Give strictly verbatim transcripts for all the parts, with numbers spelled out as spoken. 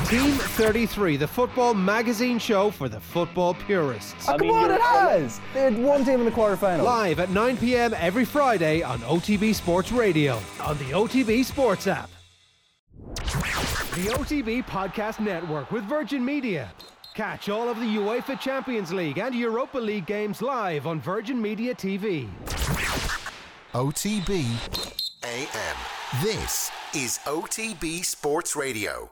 Team thirty-three, the football magazine show for the football purists. Oh, come on, it has! They had one team in the quarter-final. Live at nine p.m. every Friday on O T B Sports Radio, on the O T B Sports app. The O T B Podcast Network with Virgin Media. Catch all of the UEFA Champions League and Europa League games live on Virgin Media T V. O T B A M. This is O T B Sports Radio.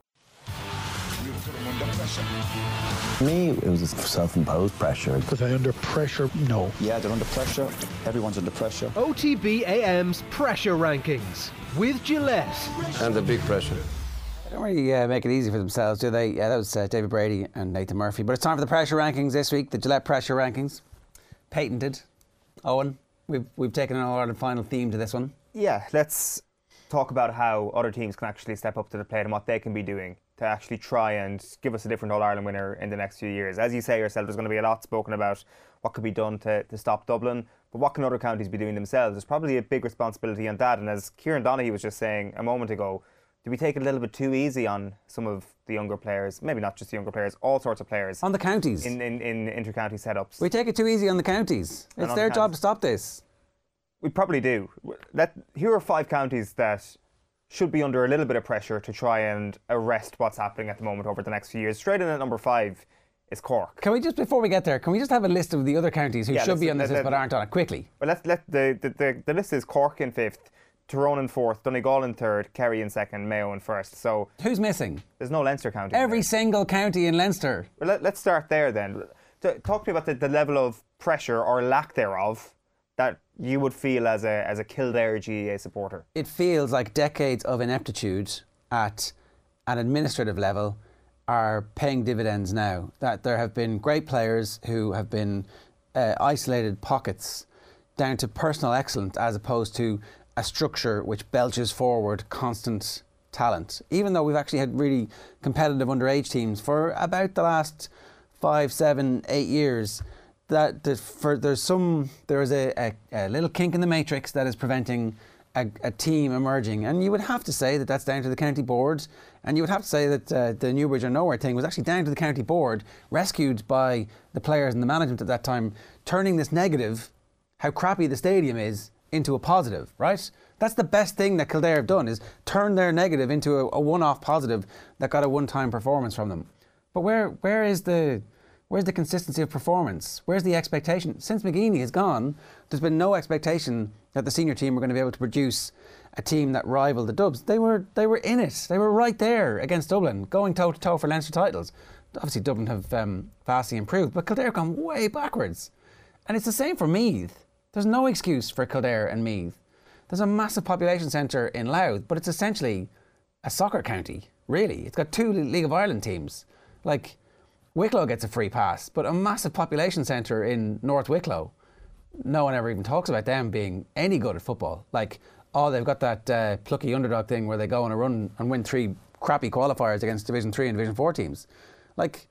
For me, it was a self-imposed pressure. Was I under pressure? No. Yeah, they're under pressure. Everyone's under pressure. O T B A M's Pressure Rankings with Gillette. And the big pressure. They don't really uh, make it easy for themselves, do they? Yeah, that was uh, David Brady and Nathan Murphy. But it's time for the Pressure Rankings this week, the Gillette Pressure Rankings. Patented. Owen, we've, we've taken an All-Ireland final theme to this one. Yeah, let's talk about how other teams can actually step up to the plate and what they can be doing to actually try and give us a different All-Ireland winner in the next few years. As you say yourself, there's going to be a lot spoken about what could be done to, to stop Dublin, but what can other counties be doing themselves? There's probably a big responsibility on that, and as Kieran Donaghy was just saying a moment ago, do we take it a little bit too easy on some of the younger players? Maybe not just the younger players, all sorts of players. On the counties. In, in, in inter-county setups. We take it too easy on the counties. It's their job to stop this. We probably do. Let, here are five counties that should be under a little bit of pressure to try and arrest what's happening at the moment over the next few years. Straight in at number five is Cork. Can we just, before we get there, can we just have a list of the other counties who yeah, should be on this let, list but aren't on it quickly? Well, let's let the, the, the, the list is Cork in fifth, Tyrone in fourth, Donegal in third, Kerry in second, Mayo in first. So who's missing? There's no Leinster county. Every single county in Leinster. Well, let, let's start there then. Talk to me about the, the level of pressure or lack thereof that you would feel as a as a Kildare G A A supporter. It feels like decades of ineptitude at an administrative level are paying dividends now. That there have been great players who have been uh, isolated pockets down to personal excellence as opposed to a structure which belches forward constant talent. Even though we've actually had really competitive underage teams for about the last five, seven, eight years, that the, for, there's some there is a, a, a little kink in the matrix that is preventing a, a team emerging, and you would have to say that that's down to the county board, and you would have to say that uh, the Newbridge or Nowhere thing was actually down to the county board, rescued by the players and the management at that time, turning this negative, how crappy the stadium is, into a positive, right? That's the best thing that Kildare have done, is turn their negative into a, a one-off positive that got a one-time performance from them. But where where is the Where's the consistency of performance? Where's the expectation? Since McGeeney is gone, there's been no expectation that the senior team were going to be able to produce a team that rivaled the Dubs. They were they were in it. They were right there against Dublin, going toe-to-toe for Leinster titles. Obviously, Dublin have um, vastly improved, but Kildare have gone way backwards. And it's the same for Meath. There's no excuse for Kildare and Meath. There's a massive population centre in Louth, but it's essentially a soccer county, really. It's got two League of Ireland teams. Like, Wicklow gets a free pass, but a massive population centre in North Wicklow, no one ever even talks about them being any good at football. Like, oh, they've got that uh, plucky underdog thing where they go on a run and win three crappy qualifiers against Division three and Division four teams. Like,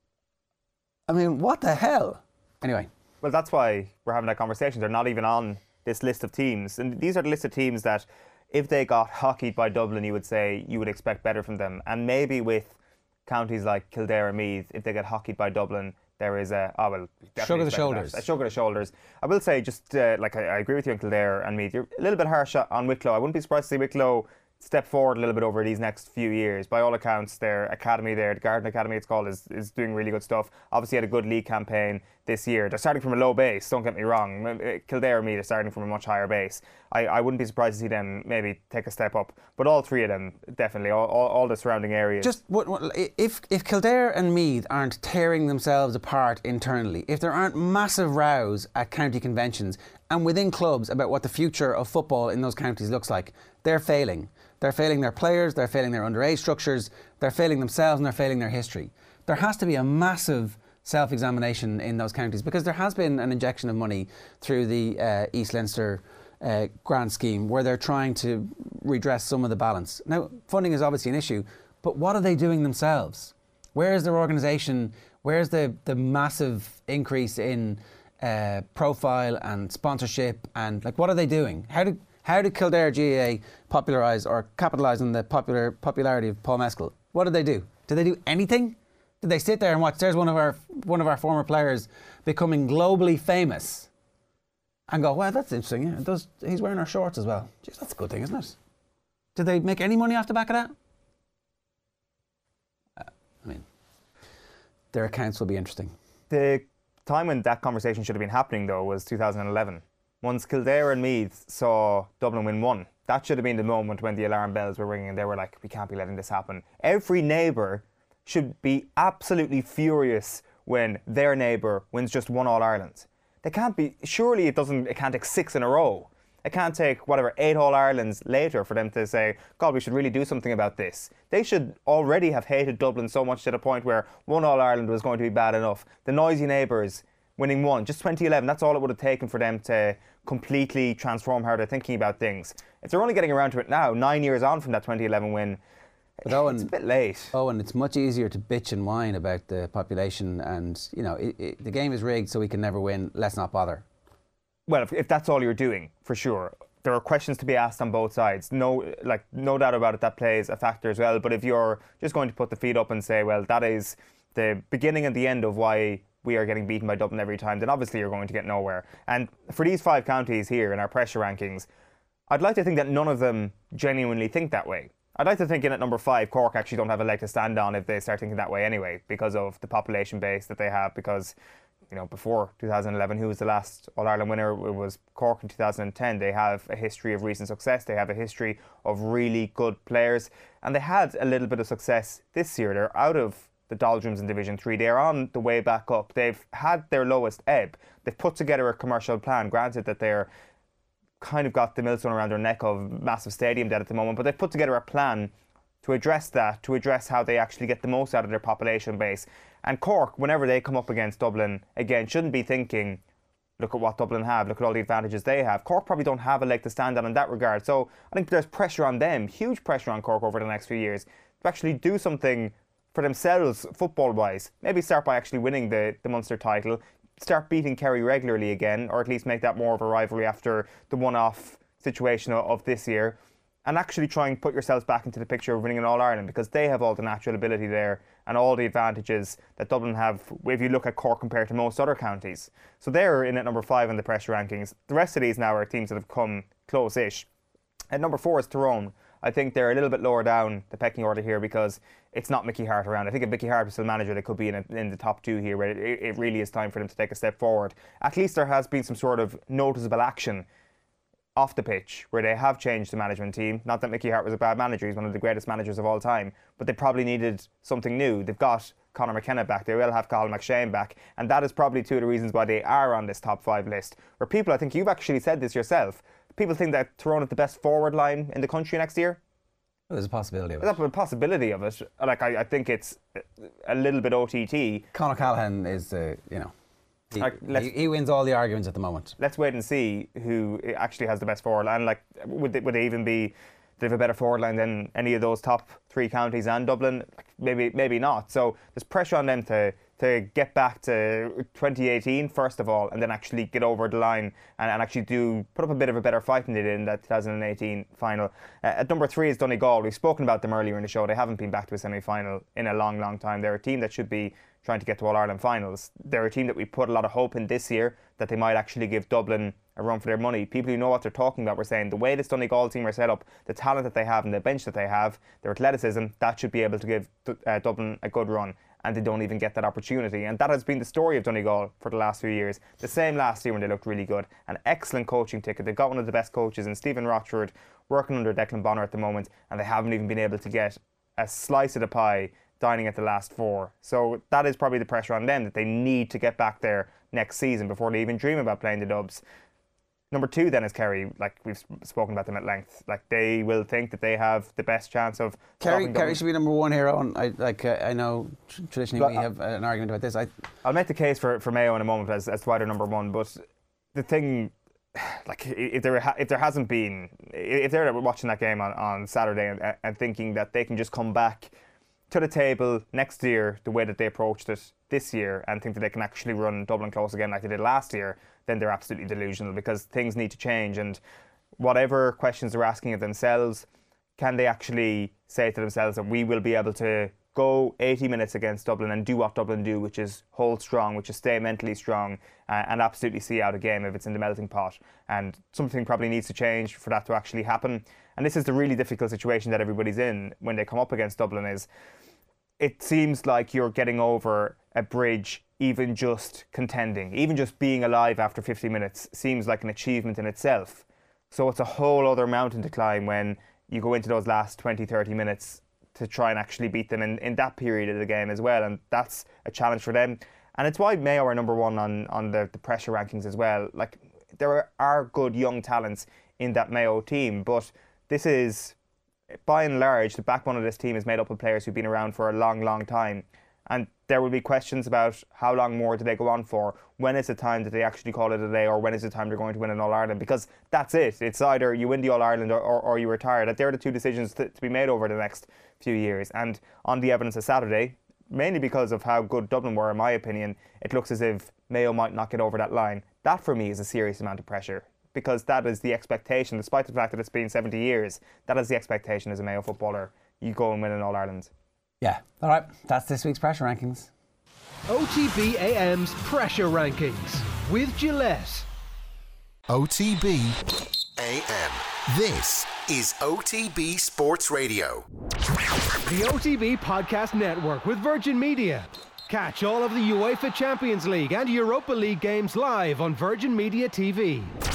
I mean, what the hell? Anyway. Well, that's why we're having that conversation. They're not even on this list of teams. And these are the list of teams that, if they got hockeyed by Dublin, you would say you would expect better from them. And maybe with counties like Kildare and Meath, if they get hockeyed by Dublin, there is a oh well shrug of the shoulders. A shrug of the shoulders. I will say, just uh, like I, I agree with you on Kildare and Meath. You're a little bit harsh on Wicklow. I wouldn't be surprised to see Wicklow step forward a little bit over these next few years. By all accounts, their academy there, the Garden Academy it's called, is, is doing really good stuff. Obviously had a good league campaign this year. They're starting from a low base, don't get me wrong. Kildare and Meath are starting from a much higher base. I, I wouldn't be surprised to see them maybe take a step up. But all three of them, definitely, all, all, all the surrounding areas. Just what, what, if, if Kildare and Meath aren't tearing themselves apart internally, if there aren't massive rows at county conventions and within clubs about what the future of football in those counties looks like, they're failing. They're failing their players, they're failing their underage structures, they're failing themselves, and they're failing their history. There has to be a massive self-examination in those counties, because there has been an injection of money through the uh, East Leinster uh, grant scheme where they're trying to redress some of the balance. Now, funding is obviously an issue, but what are they doing themselves? Where is their organisation? Where's the, the massive increase in uh, profile and sponsorship? And like, what are they doing? How do How did Kildare G A A popularise or capitalise on the popular popularity of Paul Mescal? What did they do? Did they do anything? Did they sit there and watch? There's one of our one of our former players becoming globally famous, and go, well, that's interesting. Yeah, it does, he's wearing our shorts as well. Jeez, that's a good thing, isn't it? Did they make any money off the back of that? Uh, I mean, their accounts will be interesting. The time when that conversation should have been happening, though, was two thousand eleven. Once Kildare and Meath saw Dublin win one, that should have been the moment when the alarm bells were ringing and they were like, we can't be letting this happen. Every neighbour should be absolutely furious when their neighbour wins just one All-Ireland. They can't be, surely it doesn't, it can't take six in a row. It can't take, whatever, eight All-Irelands later for them to say, God, we should really do something about this. They should already have hated Dublin so much to the point where one All-Ireland was going to be bad enough. The noisy neighbours winning one, just twenty eleven, that's all it would have taken for them to completely transform how they're thinking about things. If they're only getting around to it now, nine years on from that twenty eleven win, but Owen, it's a bit late. Oh, and it's much easier to bitch and whine about the population and, you know, it, it, the game is rigged so we can never win, let's not bother. Well, if, if that's all you're doing, for sure. There are questions to be asked on both sides. No, like, no doubt about it, that plays a factor as well. But if you're just going to put the feet up and say, well, that is the beginning and the end of why we are getting beaten by Dublin every time, then obviously you're going to get nowhere. And for these five counties here in our pressure rankings, I'd like to think that none of them genuinely think that way. I'd like to think in at number five, Cork actually don't have a leg to stand on if they start thinking that way anyway, because of the population base that they have, because, you know, before two thousand eleven, who was the last All-Ireland winner? It was Cork in two thousand ten. They have a history of recent success. They have a history of really good players. And they had a little bit of success this year. They're out of the doldrums in Division three. They're on the way back up. They've had their lowest ebb. They've put together a commercial plan. Granted that they're kind of got the millstone around their neck of massive stadium debt at the moment, but they've put together a plan to address that, to address how they actually get the most out of their population base. And Cork, whenever they come up against Dublin, again, shouldn't be thinking, look at what Dublin have, look at all the advantages they have. Cork probably don't have a leg to stand on in that regard. So I think there's pressure on them, huge pressure on Cork over the next few years, to actually do something for themselves football-wise. Maybe start by actually winning the, the Munster title, start beating Kerry regularly again, or at least make that more of a rivalry after the one-off situation of this year, and actually try and put yourselves back into the picture of winning an All-Ireland, because they have all the natural ability there and all the advantages that Dublin have if you look at Cork compared to most other counties. So they're in at number five in the pressure rankings. The rest of these now are teams that have come close-ish. At number four is Tyrone. I think they're a little bit lower down the pecking order here because it's not Mickey Hart around. I think if Mickey Hart was still manager, they could be in, a, in the top two here, where it, it really is time for them to take a step forward. At least there has been some sort of noticeable action off the pitch where they have changed the management team. Not that Mickey Hart was a bad manager, he's one of the greatest managers of all time, but they probably needed something new. They've got Conor McKenna back, they will have Colin McShane back, and that is probably two of the reasons why they are on this top five list, where people, I think you've actually said this yourself, people think that Tyrone is the best forward line in the country next year. There's a possibility of it. There's a possibility of it. Like, I, I think it's a little bit O T T. Conor Callaghan is, uh, you know, he, like, he, he wins all the arguments at the moment. Let's wait and see who actually has the best forward line. Like, would they, would they even be, they have a better forward line than any of those top three counties and Dublin? Like, maybe, maybe not. So there's pressure on them to to get back to twenty eighteen first of all, and then actually get over the line and, and actually do put up a bit of a better fight than they did in that two thousand eighteen final. Uh, at number three is Donegal. We've spoken about them earlier in the show. They haven't been back to a semi-final in a long, long time. They're a team that should be trying to get to All-Ireland finals. They're a team that we put a lot of hope in this year, that they might actually give Dublin a run for their money. People who know what they're talking about were saying the way this Donegal team are set up, the talent that they have and the bench that they have, their athleticism, that should be able to give uh, Dublin a good run. And they don't even get that opportunity. And that has been the story of Donegal for the last few years. The same last year when they looked really good. An excellent coaching ticket. They've got one of the best coaches in Stephen Rochford working under Declan Bonner at the moment, and they haven't even been able to get a slice of the pie dining at the last four. So that is probably the pressure on them, that they need to get back there next season before they even dream about playing the Dubs. Number two then is Kerry. Like, we've spoken about them at length. Like, they will think that they have the best chance of Kerry. Kerry should be number one here. On I like uh, I know traditionally but we have an argument about this. I I'll make the case for, for Mayo in a moment as as to why they're number one. But the thing, like, if there ha- if there hasn't been, if they're watching that game on, on Saturday and, and thinking that they can just come back to the table next year the way that they approached it this year and think that they can actually run Dublin close again like they did last year, then they're absolutely delusional, because things need to change. And whatever questions they're asking of themselves, can they actually say to themselves that we will be able to go eighty minutes against Dublin and do what Dublin do, which is hold strong, which is stay mentally strong, uh, and absolutely see out a game if it's in the melting pot. And something probably needs to change for that to actually happen. And this is the really difficult situation that everybody's in when they come up against Dublin, is it seems like you're getting over a bridge, even just contending, even just being alive after fifty minutes seems like an achievement in itself. So it's a whole other mountain to climb when you go into those last twenty, thirty minutes to try and actually beat them in, in that period of the game as well. And that's a challenge for them. And it's why Mayo are number one on, on the, the pressure rankings as well. Like, there are, are good young talents in that Mayo team, but this is, by and large, the backbone of this team is made up of players who've been around for a long, long time. And there will be questions about how long more do they go on for, when is the time that they actually call it a day, or when is the time they're going to win an All-Ireland, because that's it. It's either you win the All-Ireland or, or, or you retire. That they're the two decisions to, to be made over the next few years. And on the evidence of Saturday, mainly because of how good Dublin were, in my opinion, it looks as if Mayo might not get over that line. That for me is a serious amount of pressure, because that is the expectation, despite the fact that it's been seventy years, that is the expectation as a Mayo footballer. You go and win an All-Ireland. Yeah, all right, that's this week's pressure rankings. O T B A M's pressure rankings with Gillette. O T B A M. This is O T B Sports Radio. The O T B Podcast Network with Virgin Media. Catch all of the UEFA Champions League and Europa League games live on Virgin Media T V.